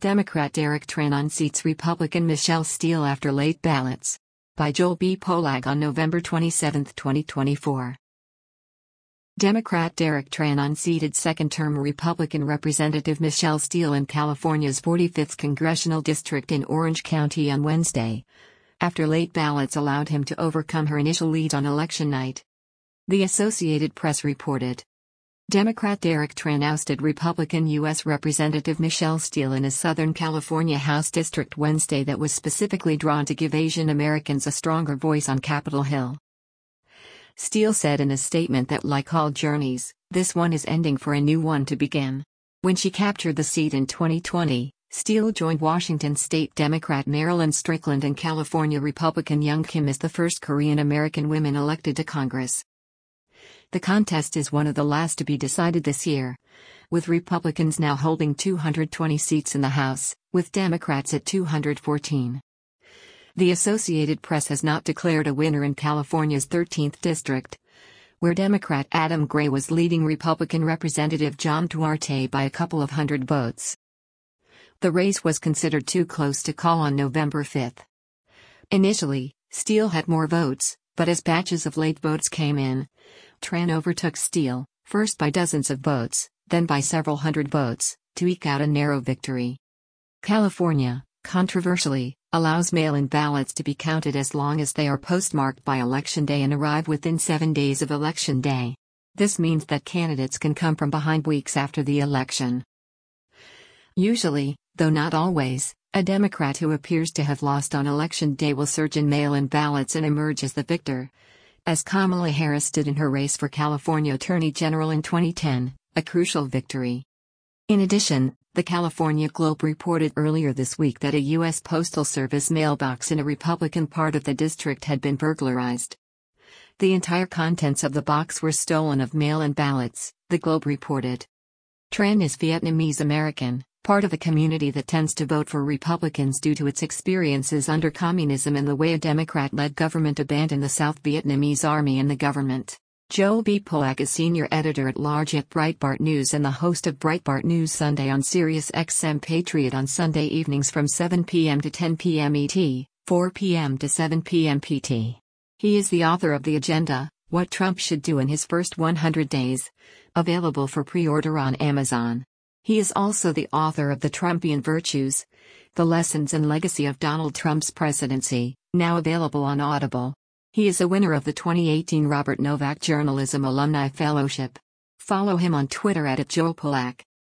Democrat Derek Tran unseats Republican Michelle Steel after late ballots. By Joel B. Polak on November 27, 2024. Democrat Derek Tran unseated second-term Republican Representative Michelle Steel in California's 45th Congressional District in Orange County on Wednesday, after late ballots allowed him to overcome her initial lead on election night. The Associated Press reported. Democrat Derek Tran ousted Republican U.S. Representative Michelle Steel in a Southern California House district Wednesday that was specifically drawn to give Asian Americans a stronger voice on Capitol Hill. Steel said in a statement that, like all journeys, this one is ending for a new one to begin. When she captured the seat in 2020, Steel joined Washington State Democrat Marilyn Strickland and California Republican Young Kim as the first Korean American women elected to Congress. The contest is one of the last to be decided this year, with Republicans now holding 220 seats in the House, with Democrats at 214. The Associated Press has not declared a winner in California's 13th district, where Democrat Adam Gray was leading Republican Representative John Duarte by a couple of hundred votes. The race was considered too close to call on November 5. Initially, Steel had more votes, but as batches of late votes came in, Tran overtook Steel, first by dozens of votes, then by several hundred votes, to eke out a narrow victory. California, controversially, allows mail-in ballots to be counted as long as they are postmarked by Election Day and arrive within 7 days of Election Day. This means that candidates can come from behind weeks after the election. Usually, though not always, a Democrat who appears to have lost on Election Day will surge in mail-in ballots and emerge as the victor, as Kamala Harris did in her race for California Attorney General in 2010, a crucial victory. In addition, the California Globe reported earlier this week that a U.S. Postal Service mailbox in a Republican part of the district had been burglarized. The entire contents of the box were stolen of mail-in ballots, the Globe reported. Tran is Vietnamese American, part of a community that tends to vote for Republicans due to its experiences under communism and the way a Democrat-led government abandoned the South Vietnamese army and the government. Joel B. Polak is senior editor-at-large at Breitbart News and the host of Breitbart News Sunday on Sirius XM Patriot on Sunday evenings from 7 p.m. to 10 p.m. ET, 4 p.m. to 7 p.m. PT. He is the author of The Agenda, What Trump Should Do in His First 100 Days, available for pre-order on Amazon. He is also the author of The Trumpian Virtues, The Lessons and Legacy of Donald Trump's Presidency, now available on Audible. He is a winner of the 2018 Robert Novak Journalism Alumni Fellowship. Follow him on Twitter @JoelPolak.